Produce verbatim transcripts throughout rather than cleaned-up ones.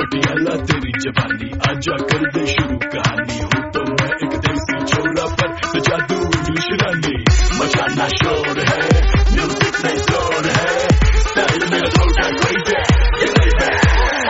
पटियाला तेरी जवानी, आजा कर दे शुरू कहानी। हूँ तो मैं एक देसी छोरा पर तो जादू इंग्लिश रानी। मचाना शोर है, म्यूजिक में जोर है, स्टाइल मेरा थोड़ा क्रेज़ी है, ये लाइफ है।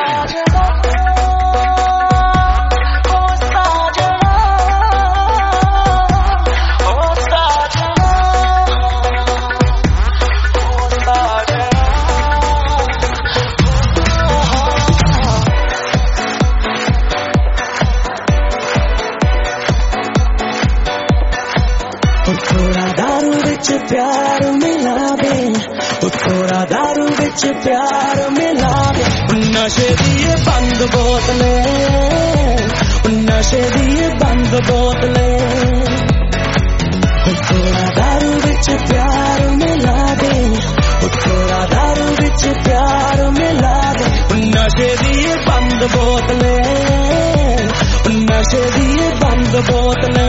थोड़ा दारू विच प्यार मिला दे, थोड़ा दारू विच प्यार मिला दे। नशे दिए बंद बोतले, नशे दिए बंद बोतले। थोड़ा दारू विच प्यार मिला दे, थोड़ा दारू विच प्यार मिला दे। नशे दिए बंद बोतले, नशे दिए बंद बोतले।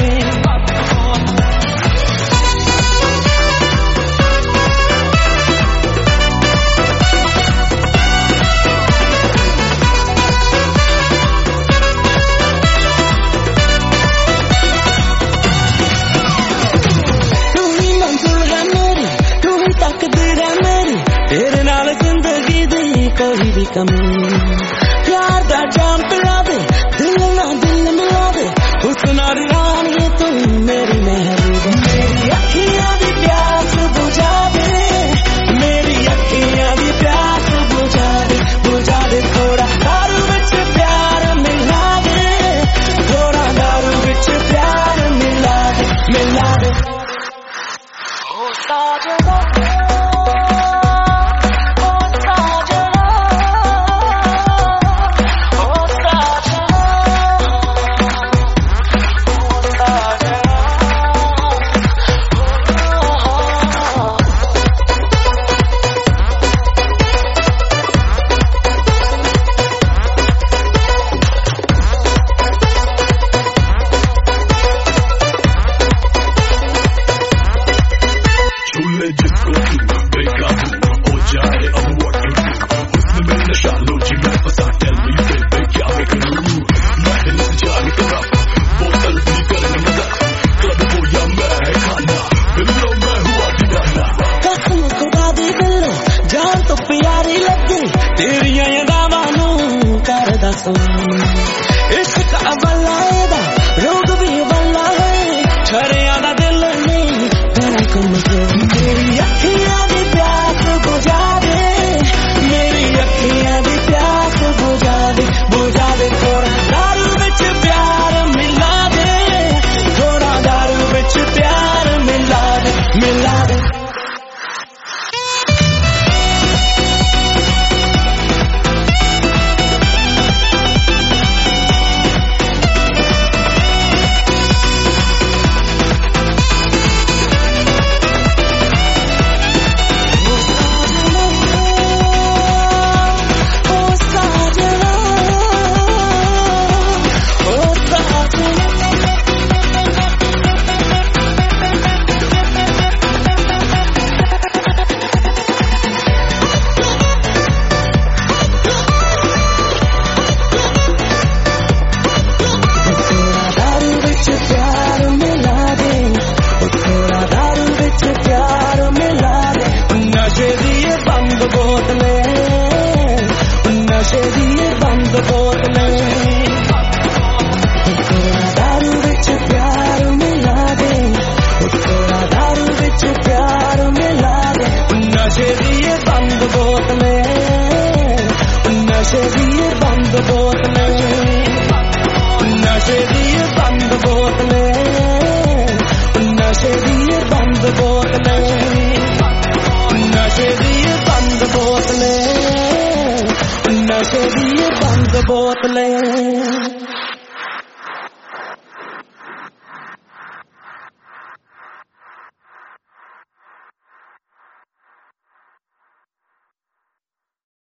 तेरे नाल जिंदगी दी कोई भी कमी, प्यार दा जाम पिला दे, दिल ना दिल मिला दे। हुस्न दी रानी तू मेरी महबूबा, मेरी अखियां दी प्यास बुझा दे, मेरी अखियां दी प्यास बुझा दे, बुझा दे। थोड़ा दारू विच प्यार मिला दे, थोड़ा दारू विच प्यार मिला दे, मिला दे। ओ साजना जिसको तू बेकाबू हो जाए अब what to do। हुस्न में नशा लो जी मैं फंसा, tell me baby क्या मैं करूँ। मैं हिल जाने तरफ बोतल पी कर मजा, क्लब हो या मैं खाना, बिल्लो मैं हुआ दीवाना। कसम खुदा दी बिल्लो जान तो प्यारी लगे, तेरियां यादां नूं करदा सलाम। इश्क अवला एदा रोग भी अवला है, छड़ियां दा दिल नहीं तेरा कमजोर। मेरी अखियां दी प्यास बुझा दे, मेरी अखियां दी प्यास बुझा दे, बुझा दे। थोड़ा दारू विच प्यार मिला दे, थोड़ा दारू विच प्यार मिला दे, मिला दे। नशे दिए बंद बोतले, थोड़ा दारू विच प्यार मिला दे, थोड़ा दारू विच प्यार मिला दे। नशे दिए बंद बोतले, नशे दिए बंद बोतले, नशे दिए बंद बोतले, नशे दिए बंद बोतले, नशे दिए बंद बोतले, नशे दिए बंद बोतले।